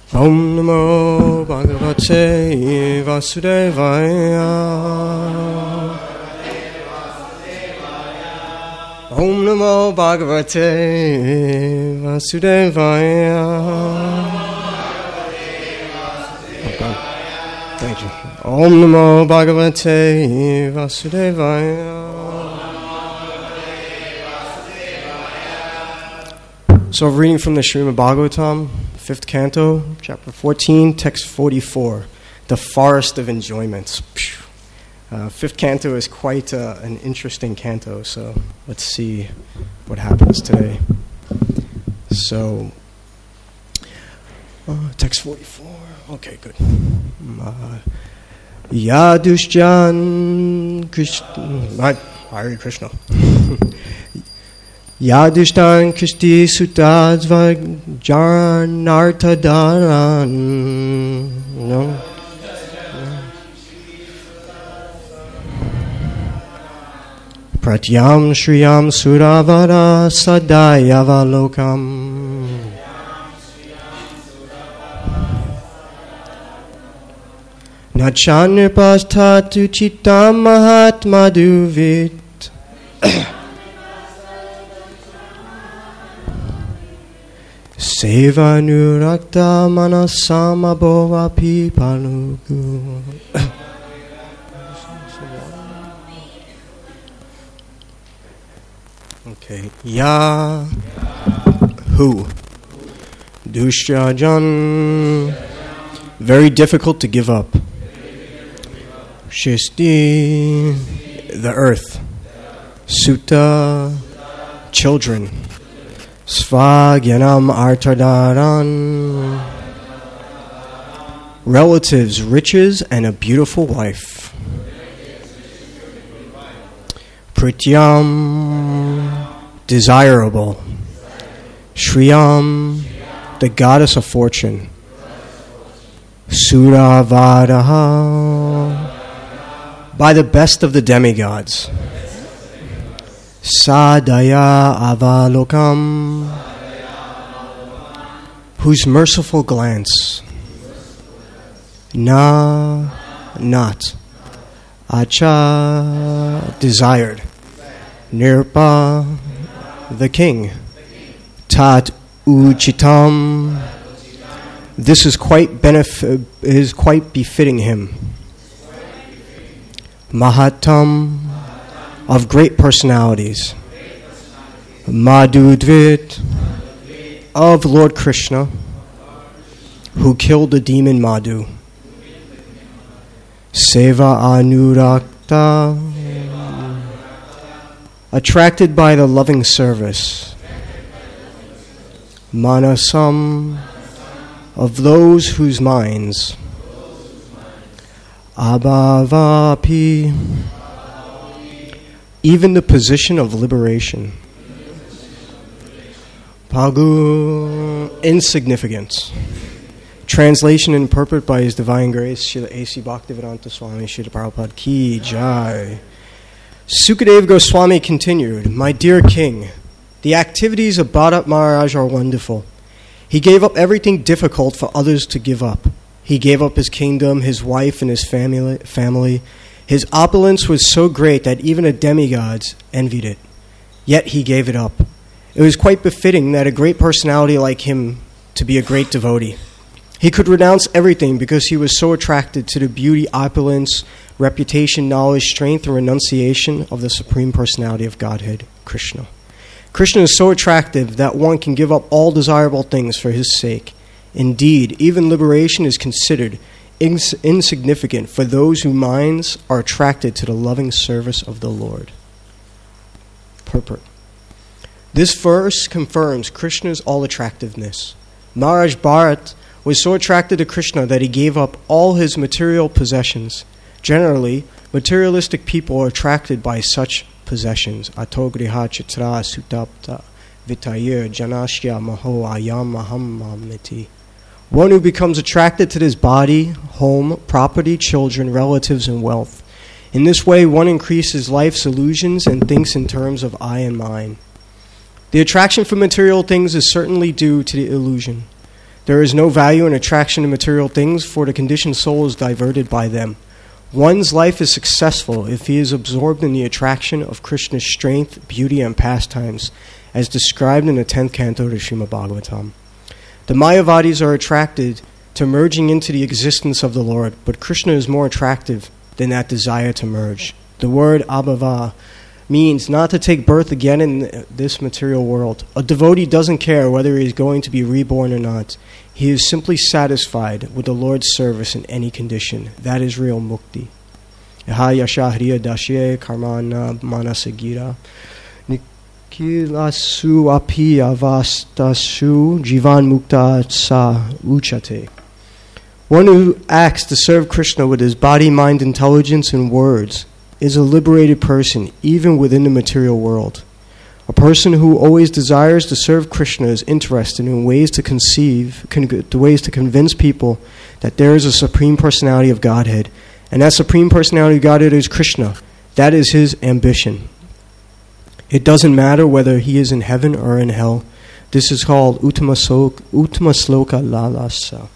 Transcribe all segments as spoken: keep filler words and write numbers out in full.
Om Namo Bhagavate Vasudevaya. Om Namo Bhagavate Vasudevaya. Okay. Thank you. Om Namo Bhagavate Vasudevaya. So reading from the Srimad Bhagavatam, fifth canto, chapter fourteen, text forty-four, the forest of enjoyments. Uh, fifth canto is quite uh, an interesting canto, so let's see what happens today. So, uh, text forty-four, okay, good. Uh, Yadushjan Krishna, Hare Krishna. Yadishtan Kristi Sutadva Janartadaran. No? Pratyam Shriyam Suravara Sadayavalokam. Nachanirpastatu Chitam Mahatma Duvit. Seva nurakta manasama bova pipalugu. Okay. Ya who? Dushyajan. Very difficult to give up. Shisti. The earth. Sutta. Children. Svagyanam artadaran. Relatives, riches, and a beautiful wife. Prityam, desirable. Shriyam, the goddess of fortune. Suravadaha, by the best of the demigods. Sadaya avalokam, whose merciful glance. Na, not. Acha, desired. Nirpa, the king. Tat uchitam, this is quite benef- is quite befitting him. Mahatam, of great personalities. Madhudvit, of Lord Krishna, who killed the demon Madhu. Seva anurakta, attracted by the loving service. Manasam, of those whose minds. Abhavapi, even the position of liberation. Pagu, insignificance. Translation and purport by His Divine Grace, Srila A C Bhaktivedanta Swami, Srila Prabhupada Ki Jai. Sukadeva Goswami continued, my dear king, the activities of Bharat Maharaj are wonderful. He gave up everything difficult for others to give up. He gave up his kingdom, his wife, and his family. family. His opulence was so great that even the demigods envied it. Yet he gave it up. It was quite befitting that a great personality like him to be a great devotee. He could renounce everything because he was so attracted to the beauty, opulence, reputation, knowledge, strength, and renunciation of the Supreme Personality of Godhead, Krishna. Krishna is so attractive that one can give up all desirable things for his sake. Indeed, even liberation is considered ins- insignificant for those whose minds are attracted to the loving service of the Lord. Purport. This verse confirms Krishna's all-attractiveness. Maharaj Bharat was so attracted to Krishna that he gave up all his material possessions. Generally, materialistic people are attracted by such possessions. Ato griha chitra sutapta vitayir janashya maho ayam maham mamiti. One who becomes attracted to this body, home, property, children, relatives, and wealth. In this way, one increases life's illusions and thinks in terms of I and mine. The attraction for material things is certainly due to the illusion. There is no value in attraction to material things, for the conditioned soul is diverted by them. One's life is successful if he is absorbed in the attraction of Krishna's strength, beauty, and pastimes, as described in the tenth canto of Srimad Bhagavatam. The Mayavadis are attracted to merging into the existence of the Lord, but Krishna is more attractive than that desire to merge. The word abhava means not to take birth again in this material world. A devotee doesn't care whether he is going to be reborn or not. He is simply satisfied with the Lord's service in any condition. That is real mukti. Yaha yasha hriya dasye karmana manasagira nikilasu api avastasu jivan mukta sa uchate. One who acts to serve Krishna with his body, mind, intelligence, and words is a liberated person, even within the material world. A person who always desires to serve Krishna is interested in ways to conceive, con- ways to convince people that there is a Supreme Personality of Godhead, and that Supreme Personality of Godhead is Krishna. That is his ambition. It doesn't matter whether he is in heaven or in hell. This is called Uttama Sloka, Uttama Sloka Lalasa.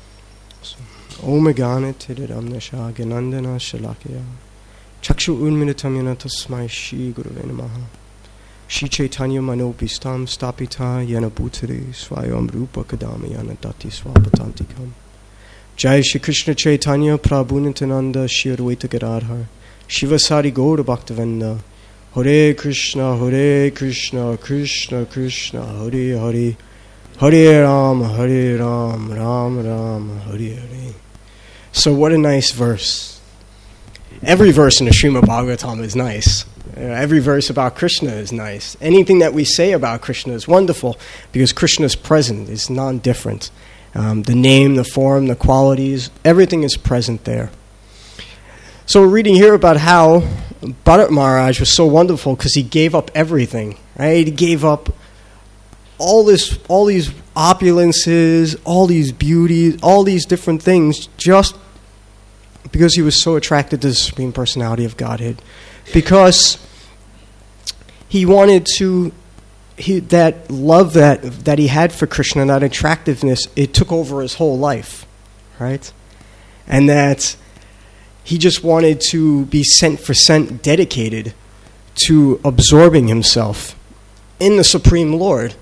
Om Gana Tidiram Nasha Ganandana Shalakya Chakshu Unminitamyana Tasmai Shri Gurave Namaha Shri Chaitanya Manopistam Stapita Yana Bhutari Swayam Rupa Kadamayana Dati Swapatantikam Jai Shri Krishna Chaitanya Prabhu Nityananda Shri Advaita Gadadhar Shivasari Gaura Bhaktivinoda Hare Krishna Hare Krishna Krishna Krishna Hare Hare Hare Ram Hare Ram Ram Ram Hare Hare. So what a nice verse. Every verse in the Srimad Bhagavatam is nice. Uh, every verse about Krishna is nice. Anything that we say about Krishna is wonderful because Krishna is present. It's non-different. Um, the name, the form, the qualities, everything is present there. So we're reading here about how Bharat Maharaj was so wonderful because he gave up everything. Right? He gave up all this, all these opulences, all these beauties, all these different things just because he was so attracted to the Supreme Personality of Godhead. Because he wanted to, he, that love that, that he had for Krishna, that attractiveness, it took over his whole life, right? And that he just wanted to be cent for cent dedicated to absorbing himself in the Supreme Lord.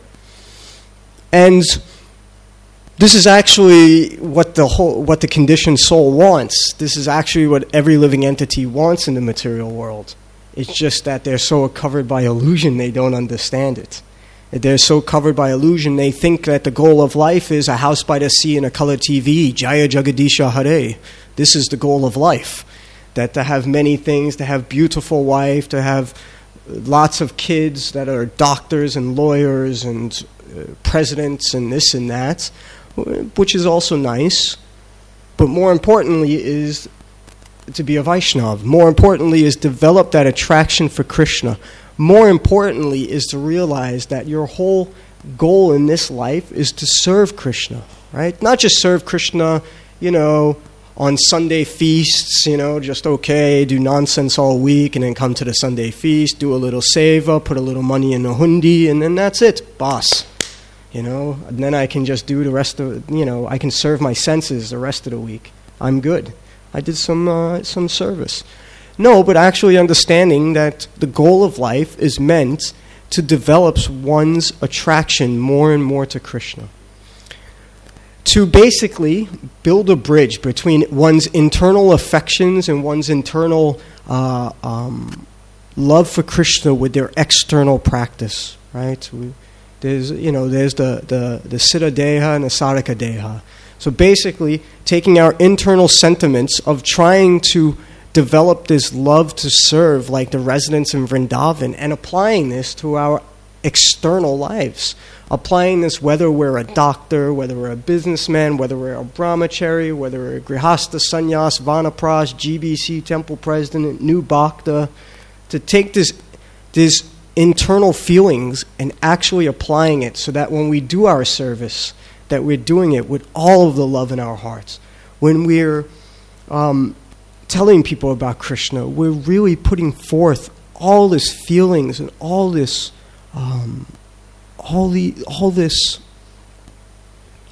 And this is actually what the whole, what the conditioned soul wants. This is actually what every living entity wants in the material world. It's just that they're so covered by illusion they don't understand it. They're so covered by illusion they think that the goal of life is a house by the sea and a color T V. Jaya Jagadisha Hare. This is the goal of life. That to have many things, to have beautiful wife, to have lots of kids that are doctors and lawyers and uh, presidents and this and that, which is also nice. But more importantly is to be a Vaishnav. More importantly is develop that attraction for Krishna. More importantly is to realize that your whole goal in this life is to serve Krishna, right? Not just serve Krishna, you know, on Sunday feasts, you know, just okay, do nonsense all week and then come to the Sunday feast, do a little seva, put a little money in the hundi, and then that's it, boss. You know, and then I can just do the rest of, you know, I can serve my senses the rest of the week. I'm good. I did some uh, some service. No, but actually understanding that the goal of life is meant to develop one's attraction more and more to Krishna. To basically build a bridge between one's internal affections and one's internal uh, um, love for Krishna with their external practice, right? We, There's, you know, there's the, the, the Siddha Deha and the Sadhaka Deha. So basically, taking our internal sentiments of trying to develop this love to serve like the residents in Vrindavan and applying this to our external lives. Applying this whether we're a doctor, whether we're a businessman, whether we're a brahmachari, whether we're a grihasta, sannyas, vanapras, G B C, temple president, new bhakta, to take this this internal feelings and actually applying it so that when we do our service, that we're doing it with all of the love in our hearts. When we're um, telling people about Krishna, we're really putting forth all this feelings and all this, um, all the, all this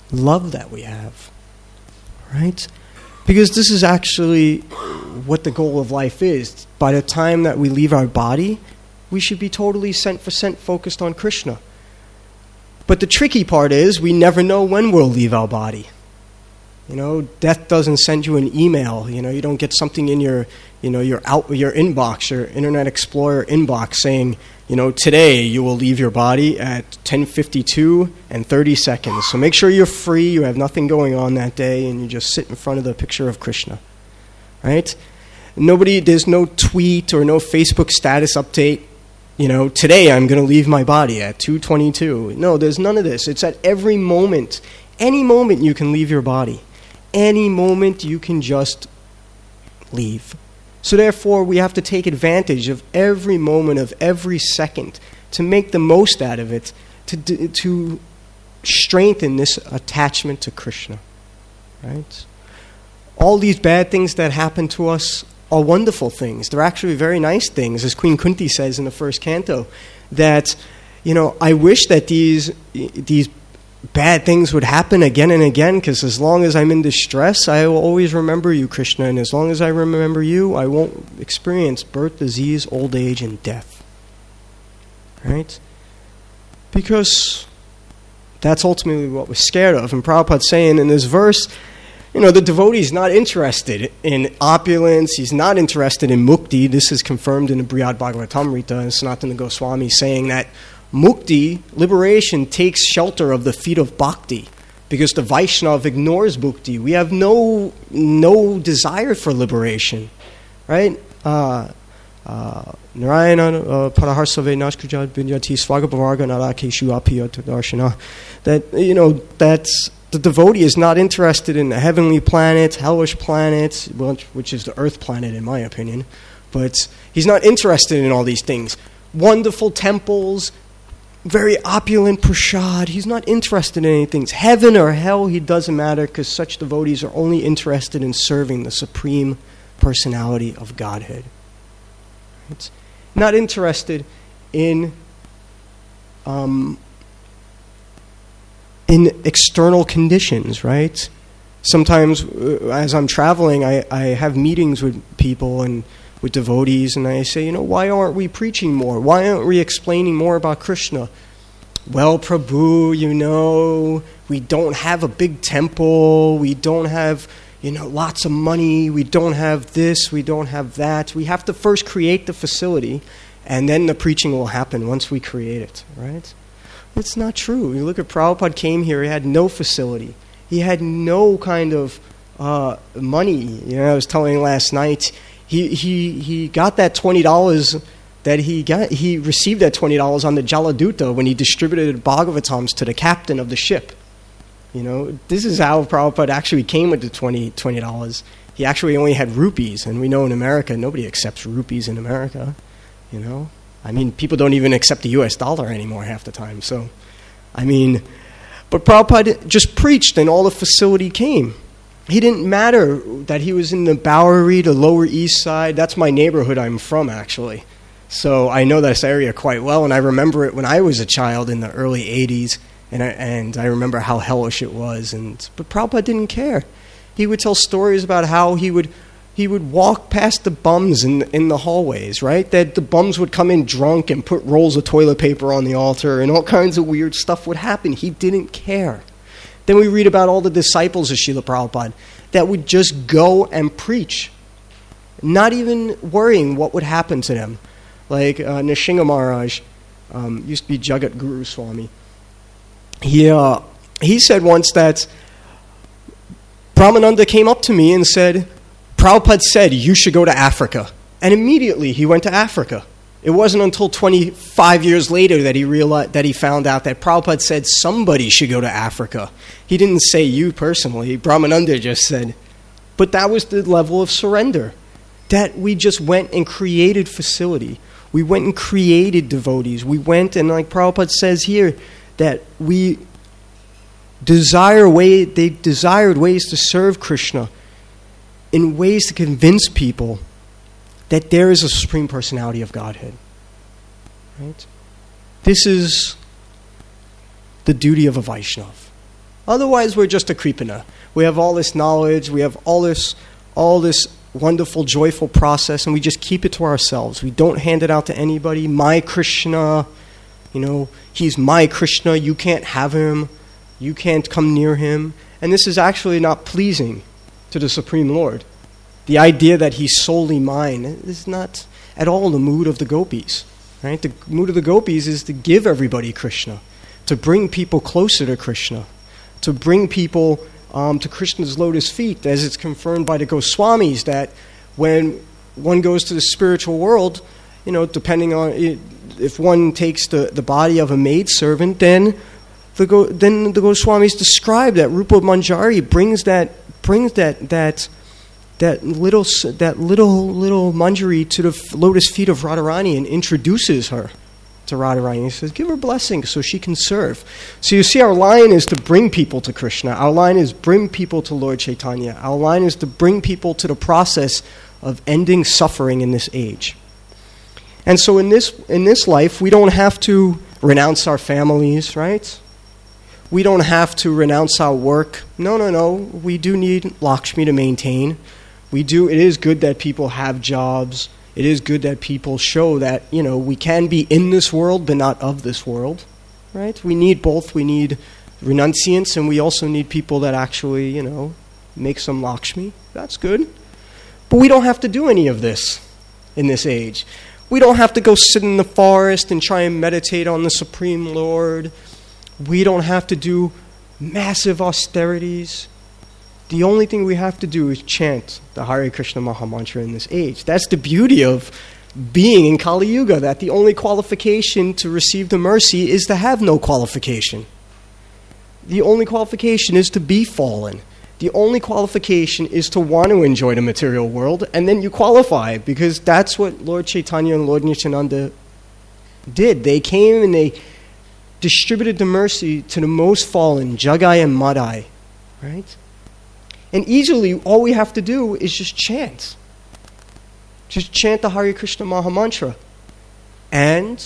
love that we have, right? Because this is actually what the goal of life is. By the time that we leave our body, we should be totally cent for cent focused on Krishna. But the tricky part is we never know when we'll leave our body. You know, death doesn't send you an email. You know, you don't get something in your, you know, your out your inbox, your Internet Explorer inbox saying, you know, today you will leave your body at ten fifty-two and thirty seconds. So make sure you're free, you have nothing going on that day, and you just sit in front of the picture of Krishna, right? Nobody, there's no tweet or no Facebook status update. You know, today I'm going to leave my body at two twenty-two. No, there's none of this. It's at every moment. Any moment you can leave your body. Any moment you can just leave. So therefore, we have to take advantage of every moment of every second to make the most out of it, to to strengthen this attachment to Krishna, right? All these bad things that happen to us are wonderful things. They're actually very nice things, as Queen Kunti says in the first canto, that, you know, I wish that these these bad things would happen again and again, because as long as I'm in distress, I will always remember you, Krishna, and as long as I remember you, I won't experience birth, disease, old age, and death. Right? Because that's ultimately what we're scared of. And Prabhupada's saying in this verse, you know, the devotee is not interested in opulence, he's not interested in mukti. This is confirmed in the Brihad Bhagavatamrita, and Sanatana Goswami saying that mukti, liberation, takes shelter of the feet of bhakti, because the Vaishnava ignores mukti. We have no no desire for liberation, right? Uh, uh, Narayana paraharsave nashkujad binyati svagapavarga narakeshu apiyat darshana. That, you know, that's the devotee is not interested in the heavenly planets, hellish planets, which is the earth planet in my opinion, but he's not interested in all these things. Wonderful temples, very opulent prasad. He's not interested in anything. Heaven or hell, he doesn't matter, because such devotees are only interested in serving the Supreme Personality of Godhead. Right? Not interested in um, in external conditions, right? Sometimes uh, as I'm traveling, I, I have meetings with people and with devotees, and I say, you know, why aren't we preaching more? Why aren't we explaining more about Krishna? Well, Prabhu, you know, we don't have a big temple, we don't have, you know, lots of money, we don't have this, we don't have that. We have to first create the facility, and then the preaching will happen once we create it, right? It's not true. You look at Prabhupada came here, he had no facility. He had no kind of uh, money. You know, I was telling last night, He he he got that twenty dollars that he got. He received that twenty dollars on the Jaladuta when he distributed Bhagavatams to the captain of the ship. You know, this is how Prabhupada actually came with the twenty dollars. He actually only had rupees, and we know in America nobody accepts rupees in America. You know, I mean, people don't even accept the U S dollar anymore half the time. So, I mean, but Prabhupada just preached, and all the facility came. He didn't matter that he was in the Bowery, the Lower East Side. That's my neighborhood I'm from, actually. So I know this area quite well, and I remember it when I was a child in the early eighties, and I, and I remember how hellish it was. And but Prabhupada didn't care. He would tell stories about how he would he would walk past the bums in, in the hallways, right? That the bums would come in drunk and put rolls of toilet paper on the altar, and all kinds of weird stuff would happen. He didn't care. Then we read about all the disciples of Srila Prabhupada that would just go and preach, not even worrying what would happen to them. Like uh, Nishinga Maharaj, um, used to be Jagat Guru Swami. He, uh, he said once that Brahmananda came up to me and said, Prabhupada said you should go to Africa. And immediately he went to Africa. It wasn't until twenty-five years later that he realized that he found out that Prabhupada said somebody should go to Africa. He didn't say you personally. Brahmananda just said. But that was the level of surrender. That we just went and created facility. We went and created devotees. We went and, like Prabhupada says here, that we desire way they desired ways to serve Krishna in ways to convince people that there is a Supreme Personality of Godhead. Right? This is the duty of a Vaishnava. Otherwise, we're just a Kripana. We have all this knowledge, we have all this, all this wonderful, joyful process, and we just keep it to ourselves. We don't hand it out to anybody. My Krishna, you know, he's my Krishna, you can't have him, you can't come near him. And this is actually not pleasing to the Supreme Lord. The idea that he's solely mine is not at all the mood of the gopis. Right? The mood of the gopis is to give everybody Krishna, to bring people closer to Krishna, to bring people um, to Krishna's lotus feet, as it's confirmed by the Goswamis, that when one goes to the spiritual world, you know, depending on it, if one takes the, the body of a maidservant, then the Go, then the Goswamis describe that Rupa Manjari brings that brings that that that little that little little Manjari to the lotus feet of Radharani and introduces her to Radharani. He says, give her blessing so she can serve. So you see, our line is to bring people to Krishna. Our line is bring people to Lord Chaitanya. Our line is to bring people to the process of ending suffering in this age. And so in this in this life, we don't have to renounce our families, right? We don't have to renounce our work. No, no, no. We do need Lakshmi to maintain. We do. It is good that people have jobs. It is good that people show that, you know, we can be in this world but not of this world, right? We need both. We need renunciants, and we also need people that actually, you know, make some Lakshmi. That's good. But we don't have to do any of this in this age. We don't have to go sit in the forest and try and meditate on the Supreme Lord. We don't have to do massive austerities. The only thing we have to do is chant the Hare Krishna Mahamantra in this age. That's the beauty of being in Kali Yuga, that the only qualification to receive the mercy is to have no qualification. The only qualification is to be fallen. The only qualification is to want to enjoy the material world, and then you qualify, because that's what Lord Chaitanya and Lord Nityananda did. They came and they distributed the mercy to the most fallen, Jagai and Madai, right? And easily, all we have to do is just chant. Just chant the Hare Krishna Mahamantra and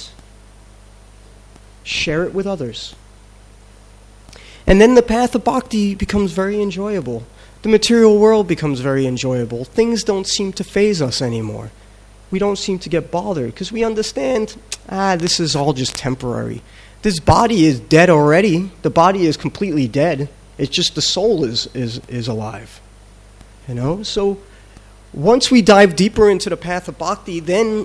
share it with others. And then the path of bhakti becomes very enjoyable. The material world becomes very enjoyable. Things don't seem to faze us anymore. We don't seem to get bothered because we understand, ah, this is all just temporary. This body is dead already. The body is completely dead. It's just the soul is, is, is alive. You know? So once we dive deeper into the path of bhakti, then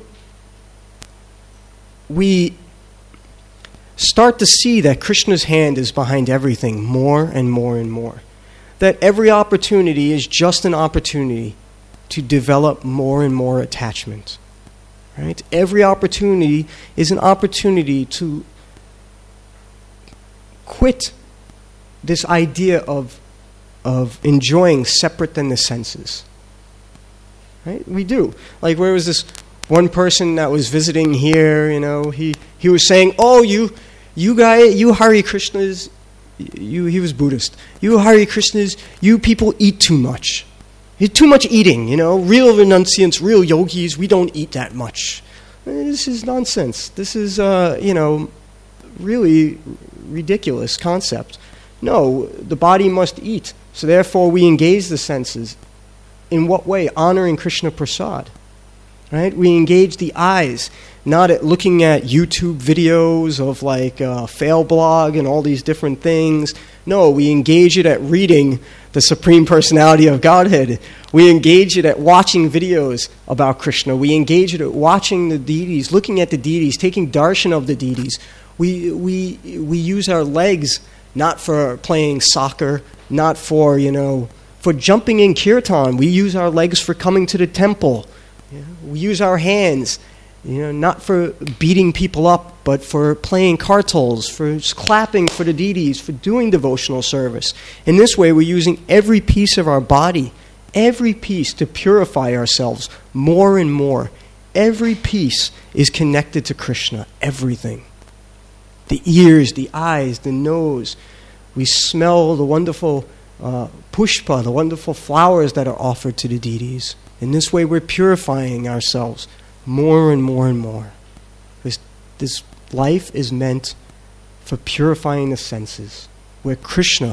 we start to see that Krishna's hand is behind everything more and more and more. That every opportunity is just an opportunity to develop more and more attachment. Right? Every opportunity is an opportunity to quit this idea of of enjoying separate than the senses. Right? We do. Like, where was this one person that was visiting here, you know, he, he was saying, oh, you you guys, you Hare Krishnas, you he was Buddhist, you Hare Krishnas, you people eat too much. Too much eating, you know, real renunciants, real yogis, we don't eat that much. This is nonsense. This is, uh, you know, really ridiculous concept. No, the body must eat. So therefore we engage the senses. In what way? Honoring Krishna Prasad. Right? We engage the eyes, not at looking at YouTube videos of like uh, Fail Blog and all these different things. No, we engage it at reading the Supreme Personality of Godhead. We engage it at watching videos about Krishna. We engage it at watching the deities, looking at the deities, taking darshan of the deities. We we we use our legs not for playing soccer, not for, you know, for jumping in kirtan. We use our legs for coming to the temple. You know, we use our hands, you know, not for beating people up, but for playing kartals, for just clapping for the deities, for doing devotional service. In this way, we're using every piece of our body, every piece to purify ourselves more and more. Every piece is connected to Krishna, everything. The ears, the eyes, the nose. We smell the wonderful uh, pushpa, the wonderful flowers that are offered to the deities. In this way, we're purifying ourselves more and more and more. This, this life is meant for purifying the senses, where Krishna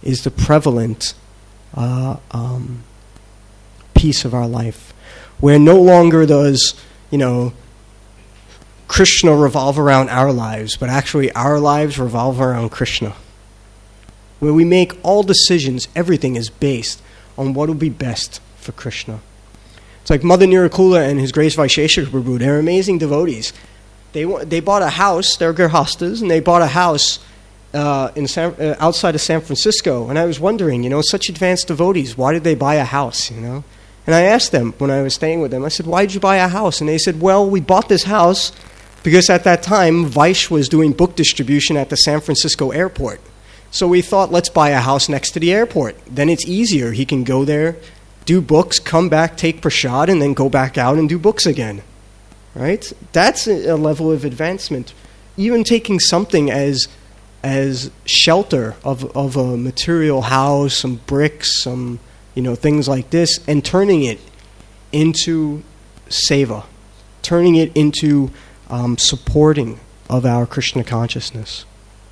is the prevalent uh, um, piece of our life, where no longer does, you know, Krishna revolve around our lives, but actually our lives revolve around Krishna. Where we make all decisions, everything is based on what will be best for Krishna. It's like Mother Nirakula and His Grace Vaisheshika Prabhu. They're amazing devotees. They they bought a house. They're Girhastas, and they bought a house uh, in San, uh, outside of San Francisco. And I was wondering, you know, such advanced devotees, why did they buy a house? You know, and I asked them when I was staying with them. I said, "Why did you buy a house?" And they said, "Well, we bought this house because at that time Vaish was doing book distribution at the San Francisco airport. So we thought, let's buy a house next to the airport. Then it's easier. He can go there, do books, come back, take prasad, and then go back out and do books again." Right? That's a level of advancement. Even taking something as as shelter of of a material house, some bricks, some, you know, things like this, and turning it into seva, turning it into um, supporting of our Krishna consciousness.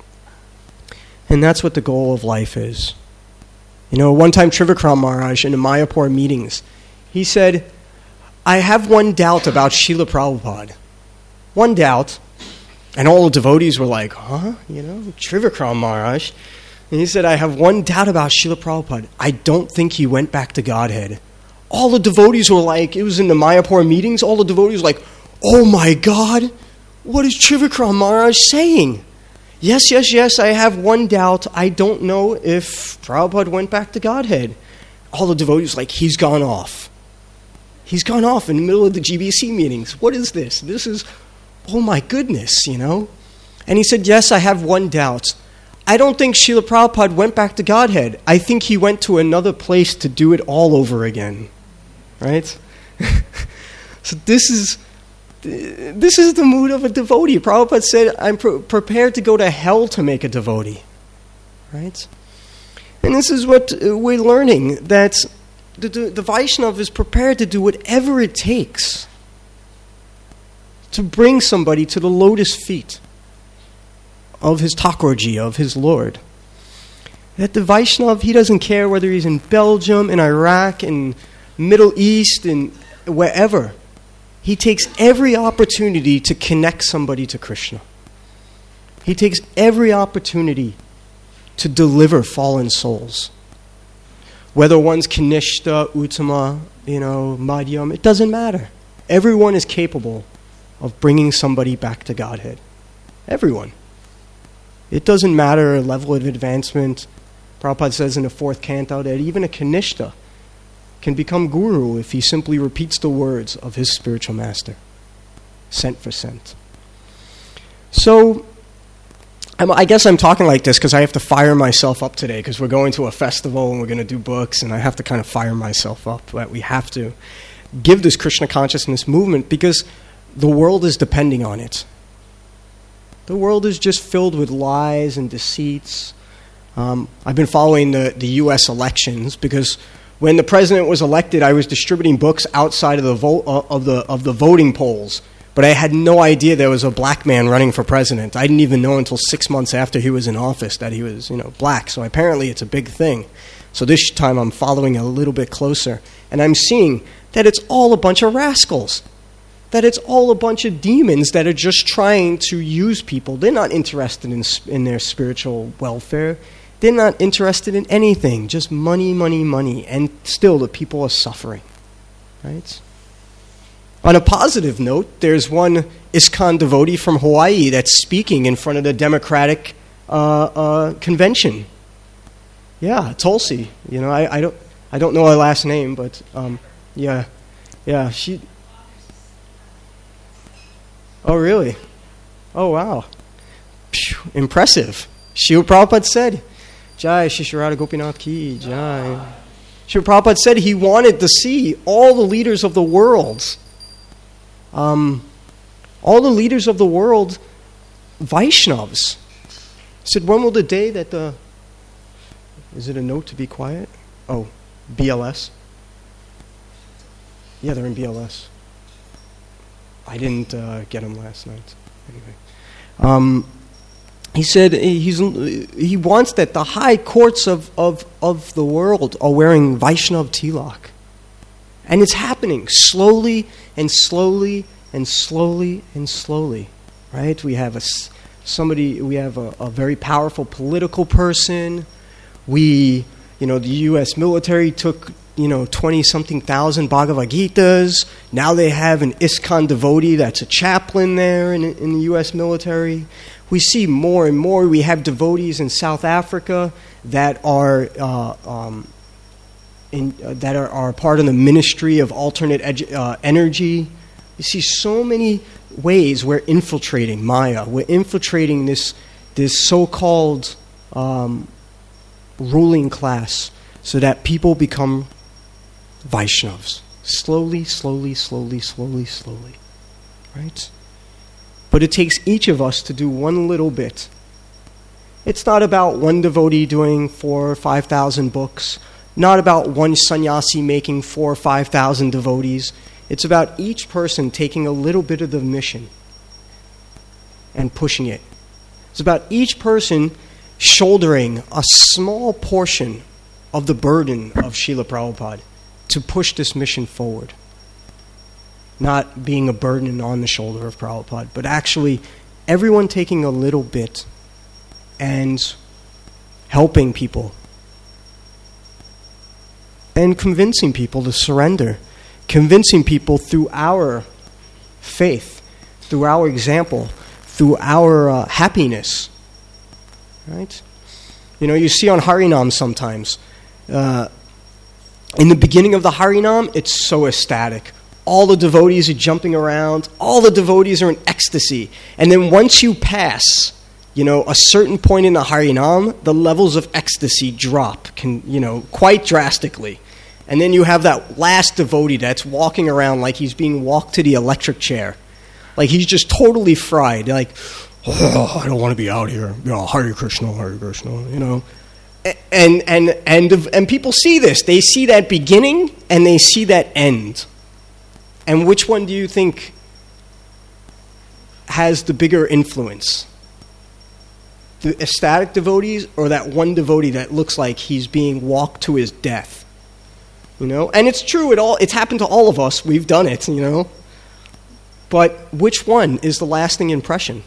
And that's what the goal of life is. You know, one time Trivikram Maharaj in the Mayapur meetings, he said, "I have one doubt about Srila Prabhupada." One doubt. And all the devotees were like, huh? You know, Trivikram Maharaj. And he said, "I have one doubt about Srila Prabhupada. I don't think he went back to Godhead." All the devotees were like, it was in the Mayapur meetings, all the devotees were like, "Oh my God, what is Trivikram Maharaj saying? Yes, yes, yes, I have one doubt. I don't know if Prabhupada went back to Godhead." All the devotees were like, he's gone off. He's gone off in the middle of the G B C meetings. What is this? This is, oh my goodness, you know? And he said, "Yes, I have one doubt. I don't think Srila Prabhupada went back to Godhead. I think he went to another place to do it all over again." Right? So this is this is the mood of a devotee. Prabhupada said, "I'm pre- prepared to go to hell to make a devotee." Right? And this is what we're learning, that the, the, the Vaishnava is prepared to do whatever it takes to bring somebody to the lotus feet of his Thakurji, of his Lord. That the Vaishnava, he doesn't care whether he's in Belgium, in Iraq, in Middle East, in wherever. He takes every opportunity to connect somebody to Krishna. He takes every opportunity to deliver fallen souls. Whether one's Kanishta, Uttama, you know, Madhyam, it doesn't matter. Everyone is capable of bringing somebody back to Godhead. Everyone. It doesn't matter a level of advancement. Prabhupada says in the fourth canto that even a Kanishta can become guru if he simply repeats the words of his spiritual master, cent for cent. So, I'm, I guess I'm talking like this because I have to fire myself up today, because we're going to a festival and we're going to do books, and I have to kind of fire myself up. But we have to give this Krishna consciousness movement because the world is depending on it. The world is just filled with lies and deceits. Um, I've been following the, the U S elections because when the president was elected, I was distributing books outside of the vote uh, of the of the voting polls, but I had no idea there was a black man running for president. I didn't even know until six months after he was in office that he was, you know, black. So apparently, it's a big thing. So this time, I'm following a little bit closer, and I'm seeing that it's all a bunch of rascals. That it's all a bunch of demons that are just trying to use people. They're not interested in in their spiritual welfare. They're not interested in anything, just money, money, money, and still the people are suffering, right? On a positive note, there's one ISKCON devotee from Hawaii that's speaking in front of the Democratic uh, uh, convention. Yeah, Tulsi. You know, I, I don't I don't know her last name, but um, yeah, yeah, she. Oh, really? Oh, wow. Phew, impressive. Srila Prabhupada said, Jai Shishirada Gopinath Ki Jai. Srila Prabhupada said he wanted to see all the leaders of the world, um, all the leaders of the world, Vaishnavas. He said, when will the day that the, is it a note to be quiet? Oh, B L S? Yeah, they're in B L S. I didn't uh, get them last night. Anyway. Um, he said he's, he wants that the high courts of, of, of the world are wearing Vaishnav tilak. And it's happening slowly and slowly and slowly and slowly, right? We have a, somebody, we have a, a very powerful political person. We, you know, the U S military took, you know, twenty-something thousand Bhagavad Gitas. Now they have an ISKCON devotee that's a chaplain there in, in the U S military. We see more and more. We have devotees in South Africa that are uh, um, in, uh, that are, are part of the Ministry of Alternate edu- uh, Energy. You see so many ways we're infiltrating Maya. We're infiltrating this this so-called um, ruling class so that people become Vaishnavas. Slowly, slowly, slowly, slowly, slowly. Right? But it takes each of us to do one little bit. It's not about one devotee doing four or five thousand books. Not about one sannyasi making four or five thousand devotees. It's about each person taking a little bit of the mission and pushing it. It's about each person shouldering a small portion of the burden of Srila Prabhupada to push this mission forward. Not being a burden on the shoulder of Prabhupada, but actually everyone taking a little bit and helping people and convincing people to surrender, convincing people through our faith, through our example, through our uh, happiness. Right? You know, you see on Harinam sometimes, uh, in the beginning of the Harinam, it's so ecstatic. All the devotees are jumping around. All the devotees are in ecstasy. And then once you pass, you know, a certain point in the Harinam, the levels of ecstasy drop, can, you know, quite drastically. And then you have that last devotee that's walking around like he's being walked to the electric chair. Like he's just totally fried. Like, oh, I don't want to be out here. You know, Hare Krishna, Hare Krishna, you know. And, and, and, and people see this. They see that beginning and they see that end. And which one do you think has the bigger influence? The ecstatic devotees or that one devotee that looks like he's being walked to his death? You know? And it's true, it all it's happened to all of us. We've done it, you know? But which one is the lasting impression?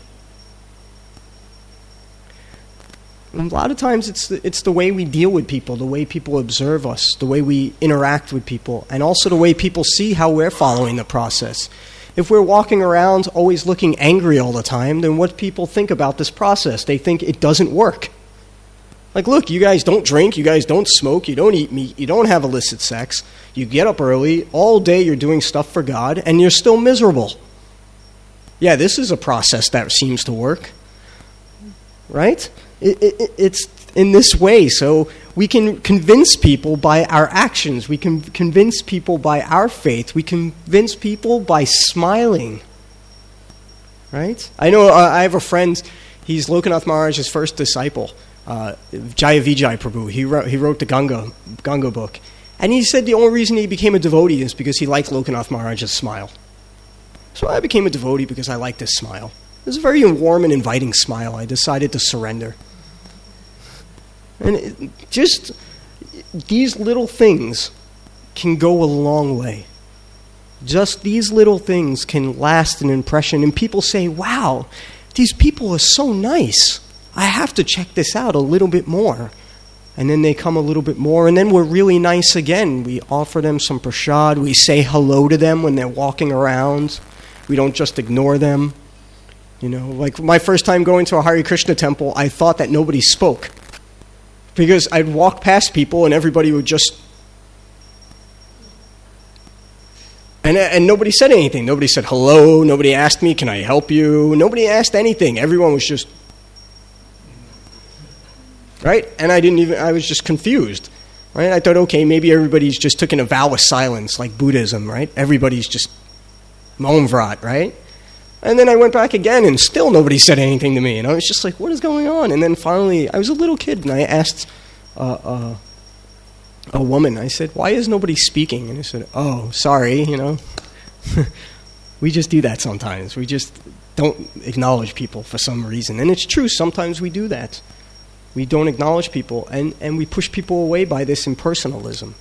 And a lot of times it's the, it's the way we deal with people, the way people observe us, the way we interact with people, and also the way people see how we're following the process. If we're walking around always looking angry all the time, then what do people think about this process? They think it doesn't work. Like, look, you guys don't drink, you guys don't smoke, you don't eat meat, you don't have illicit sex, you get up early, all day you're doing stuff for God, and you're still miserable. Yeah, this is a process that seems to work. Right? It, it, it's in this way. So we can convince people by our actions. We can convince people by our faith. We convince people by smiling. Right? I know uh, I have a friend, he's Lokanath Maharaj's first disciple, uh, Jaya Vijay Prabhu. He wrote, he wrote the Ganga, Ganga book. And he said the only reason he became a devotee is because he liked Lokanath Maharaj's smile. So I became a devotee because I liked his smile. It was a very warm and inviting smile. I decided to surrender. And it, just these little things can go a long way. Just these little things can last an impression. And people say, wow, these people are so nice. I have to check this out a little bit more. And then they come a little bit more. And then we're really nice again. We offer them some prasad. We say hello to them when they're walking around. We don't just ignore them. You know, like my first time going to a Hare Krishna temple, I thought that nobody spoke. Because I'd walk past people and everybody would just... And, and nobody said anything. Nobody said hello. Nobody asked me, can I help you? Nobody asked anything. Everyone was just... Right? And I didn't even... I was just confused. Right? I thought, okay, maybe everybody's just taking a vow of silence, like Buddhism, right? Everybody's just... Maum vrat, right? And then I went back again, and still nobody said anything to me. And I was just like, what is going on? And then finally, I was a little kid, and I asked uh, uh, a woman, I said, why is nobody speaking? And I said, oh, sorry, you know. We just do that sometimes. We just don't acknowledge people for some reason. And it's true, sometimes we do that. We don't acknowledge people, and, and we push people away by this impersonalism.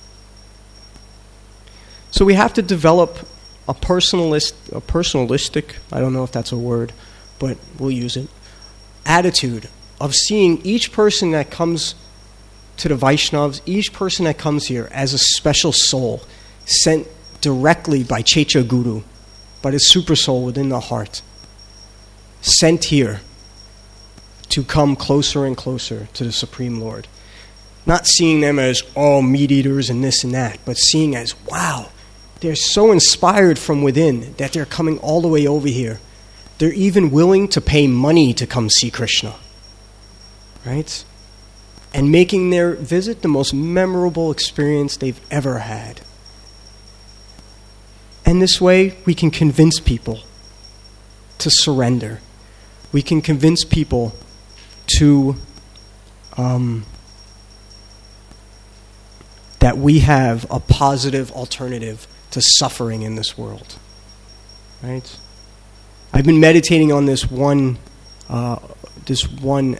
So we have to develop a personalist, a personalistic, I don't know if that's a word, but we'll use it, attitude of seeing each person that comes to the Vaishnavas, each person that comes here as a special soul sent directly by Checha Guru, by the super soul within the heart, sent here to come closer and closer to the Supreme Lord. Not seeing them as all meat eaters and this and that, but seeing as, wow, they're so inspired from within that they're coming all the way over here. They're even willing to pay money to come see Krishna. Right? And making their visit the most memorable experience they've ever had. And this way, we can convince people to surrender. We can convince people to um, that we have a positive alternative to suffering in this world. Right? I've been meditating on this one, uh, this one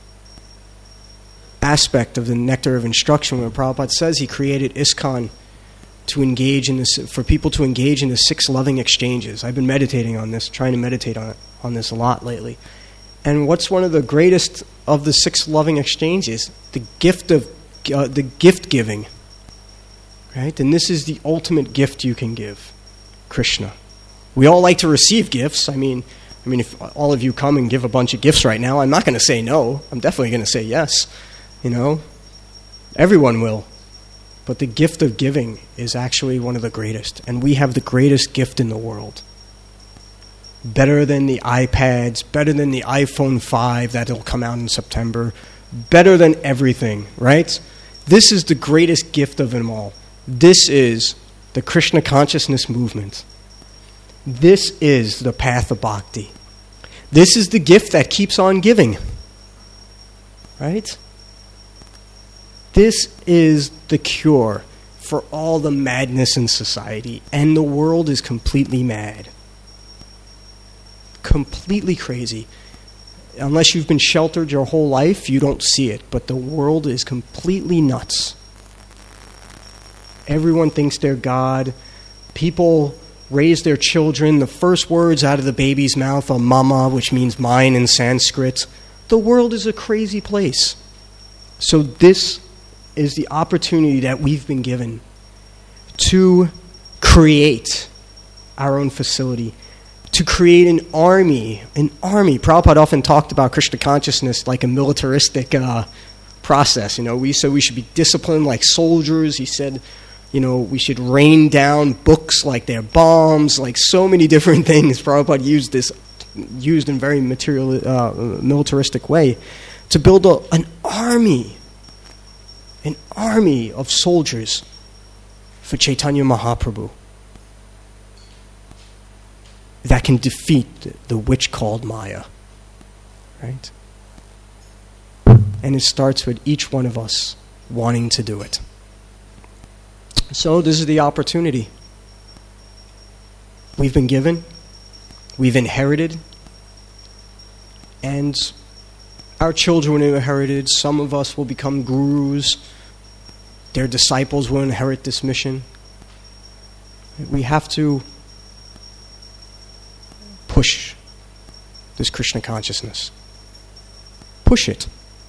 aspect of the Nectar of Instruction, where Prabhupada says he created ISKCON to engage in this, for people to engage in the six loving exchanges. I've been meditating on this, trying to meditate on it, on this a lot lately. And what's one of the greatest of the six loving exchanges? The gift of uh, the gift giving. Right? And this is the ultimate gift you can give, Krishna. We all like to receive gifts. I mean, I mean, if all of you come and give a bunch of gifts right now, I'm not going to say no. I'm definitely going to say yes. You know, everyone will. But the gift of giving is actually one of the greatest. And we have the greatest gift in the world. Better than the iPads, better than the iPhone five that'll come out in September, better than everything, right? This is the greatest gift of them all. This is the Krishna consciousness movement. This is the path of bhakti. This is the gift that keeps on giving. Right? This is the cure for all the madness in society. And the world is completely mad. Completely crazy. Unless you've been sheltered your whole life, you don't see it. But the world is completely nuts. Everyone thinks they're God. People raise their children. The first words out of the baby's mouth are mama, which means mine in Sanskrit. The world is a crazy place. So this is the opportunity that we've been given to create our own facility, to create an army. An army. Prabhupada often talked about Krishna consciousness like a militaristic uh, process. You know, we said we should be disciplined like soldiers. He said, you know, we should rain down books like they're bombs, like so many different things. Prabhupada used this, used in very material, uh, militaristic way, to build a, an army, an army of soldiers for Chaitanya Mahaprabhu that can defeat the witch called Maya, right? And it starts with each one of us wanting to do it. So this is the opportunity we've been given, we've inherited, and our children will inherit. Some of us will become gurus. Their disciples will inherit this mission. We have to push this Krishna consciousness. Push it.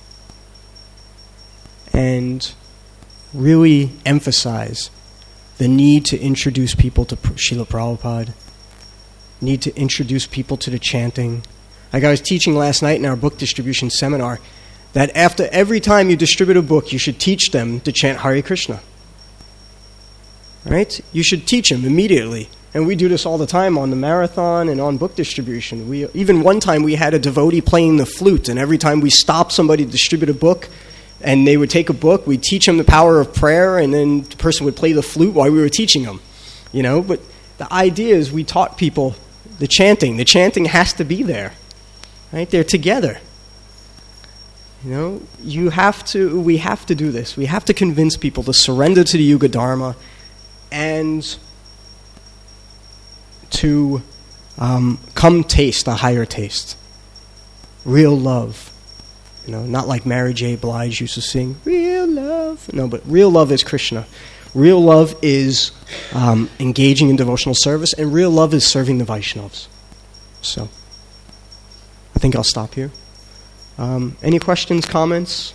And really emphasize the need to introduce people to Srila Prabhupada, need to introduce people to the chanting. Like I was teaching last night in our book distribution seminar, that after every time you distribute a book, you should teach them to chant Hare Krishna. Right? You should teach them immediately. And we do this all the time on the marathon and on book distribution. We even one time we had a devotee playing the flute, and every time we stopped somebody to distribute a book, and they would take a book, we'd teach them the power of prayer, and then the person would play the flute while we were teaching them. You know, but the idea is we taught people the chanting. The chanting has to be there. Right? They're together. You know, you have to, we have to do this. We have to convince people to surrender to the Yuga Dharma and to Um, come taste a higher taste. Real love. You know, not like Mary J. Blige used to sing, real love. No, but real love is Krishna. Real love is um, engaging in devotional service, and real love is serving the Vaishnavas. So, I think I'll stop here. Um, any questions, comments?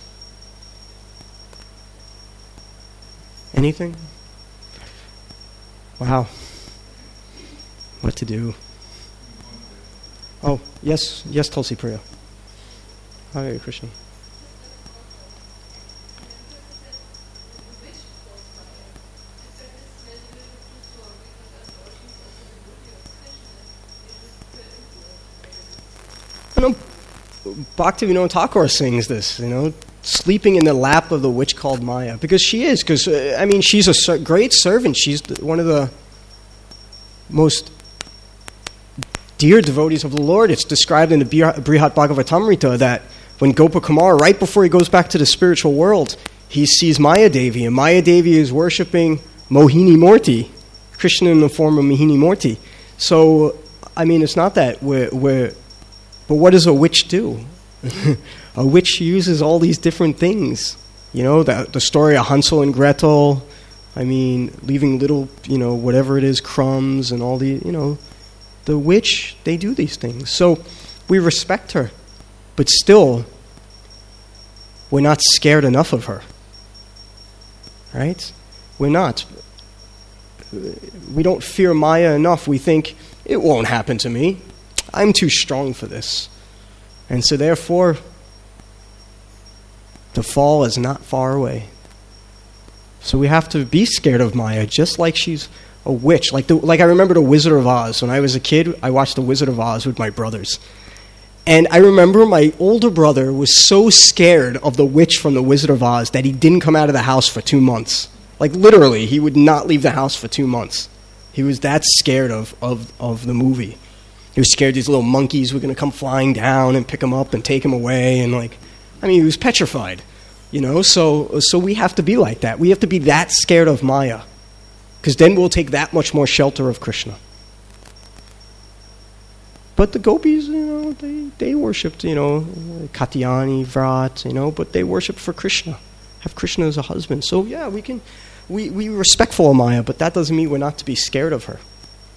Anything? Wow. What to do? Oh, yes, yes, Tulsi Priya. Hare Krishna. You know, Bhaktivinoda Thakur sings this, you know, sleeping in the lap of the witch called Maya. Because she is, because, uh, I mean, she's a ser- great servant. She's the, one of the most dear devotees of the Lord. It's described in the Brihat Bhagavatamrita that when Gopakumar, right before he goes back to the spiritual world, he sees Maya Devi, and Maya Devi is worshipping Mohini Murti, Krishna in the form of Mohini Murti. So, I mean, it's not that we're, we're but what does a witch do? A witch uses all these different things. You know, the, the story of Hansel and Gretel, I mean, leaving little, you know, whatever it is, crumbs and all the, you know, the witch, they do these things. So we respect her, but still, we're not scared enough of her. Right? We're not. We don't fear Maya enough. We think, it won't happen to me. I'm too strong for this. And so therefore, the fall is not far away. So we have to be scared of Maya, just like she's a witch. Like the, like I remember The Wizard of Oz. When I was a kid, I watched The Wizard of Oz with my brothers. And I remember my older brother was so scared of the witch from The Wizard of Oz that he didn't come out of the house for two months. Like literally, he would not leave the house for two months. He was that scared of, of, of the movie. He was scared these little monkeys were going to come flying down and pick him up and take him away. And like, I mean, he was petrified. You know, so so we have to be like that. We have to be that scared of Maya. Because then we'll take that much more shelter of Krishna. But the gopis, you know, they, they worshipped, you know, Katyayani, Vrat, you know, but they worshipped for Krishna. Have Krishna as a husband. So yeah, we can, we, we respectful of Maya, but that doesn't mean we're not to be scared of her.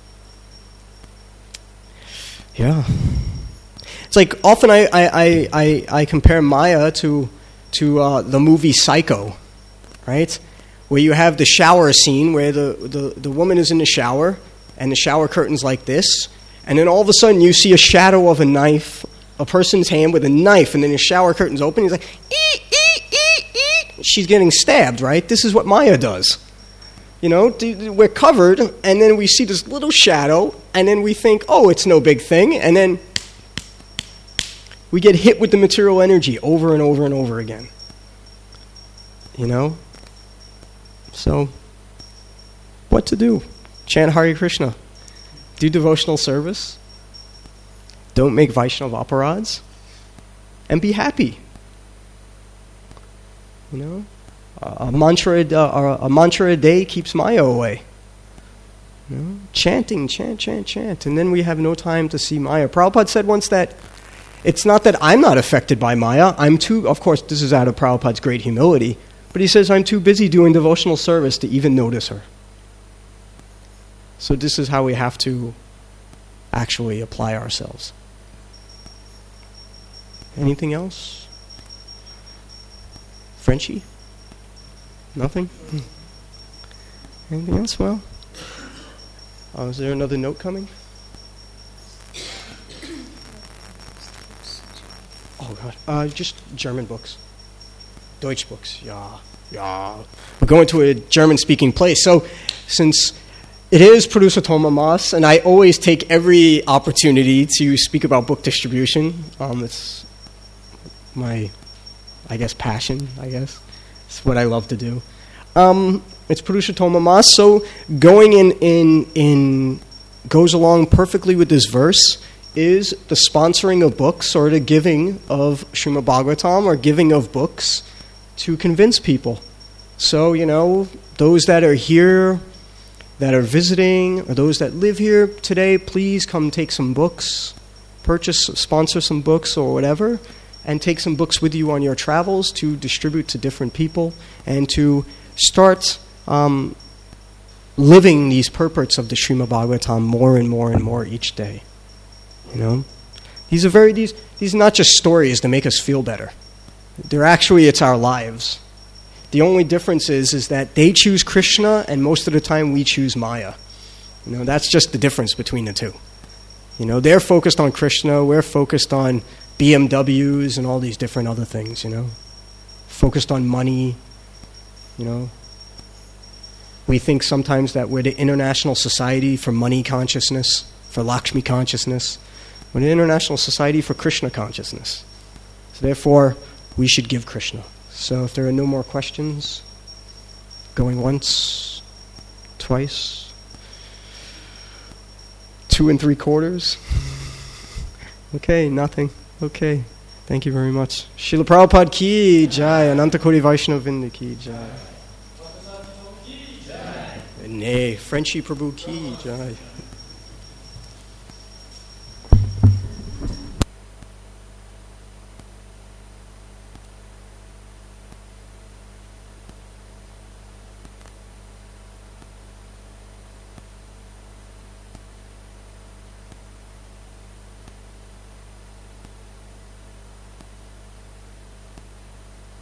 Yeah. It's like often I, I, I, I compare Maya to to uh, the movie Psycho, right? Where you have the shower scene where the, the, the woman is in the shower and the shower curtain's like this, and then all of a sudden you see a shadow of a knife, a person's hand with a knife, and then the shower curtain's open, he's like, ee, ee, ee, ee. She's getting stabbed, right? This is what Maya does. You know, we're covered, and then we see this little shadow, and then we think, oh, it's no big thing, and then we get hit with the material energy over and over and over again. You know? So, what to do? Chant Hare Krishna. Do devotional service. Don't make Vaishnava aparads. And be happy. You know? A mantra, uh, a mantra a day keeps Maya away. You know? Chanting, chant, chant, chant. And then we have no time to see Maya. Prabhupada said once that it's not that I'm not affected by Maya. I'm too, of course, this is out of Prabhupada's great humility, but he says I'm too busy doing devotional service to even notice her. So this is how we have to actually apply ourselves. Anything else? Frenchie? Nothing? Anything else? Well, oh, is there another note coming? Oh, God. Uh, just German books. Deutsch books. Yeah. Yeah. We're going to a German-speaking place. So since it is Producer Tomamas, and I always take every opportunity to speak about book distribution. Um, it's my, I guess, passion, I guess. It's what I love to do. Um, it's Producer Tomamas. So going in, in, in, goes along perfectly with this verse is the sponsoring of books or the giving of Srimad Bhagavatam or giving of books to convince people. So, you know, those that are here that are visiting or those that live here today, please come take some books, purchase, sponsor some books or whatever, and take some books with you on your travels to distribute to different people and to start um, living these purports of the Srimad Bhagavatam more and more and more each day. You know, these are very these these are not just stories to make us feel better. They're actually it's our lives. The only difference is is that they choose Krishna, and most of the time we choose Maya. You know, that's just the difference between the two. You know, they're focused on Krishna, we're focused on B M Ws and all these different other things. You know, focused on money. You know. We think sometimes that we're the International Society for Money Consciousness, for Lakshmi Consciousness. We're the International Society for Krishna Consciousness. So therefore, we should give Krishna. So if there are no more questions, going once, twice, two and three quarters. Okay, nothing. Okay, thank you very much. Srila Prabhupada ki jai, Ananta Koti Vaishnava Vrinda ki jai. Nay, Frenchie Prabhu ki jai.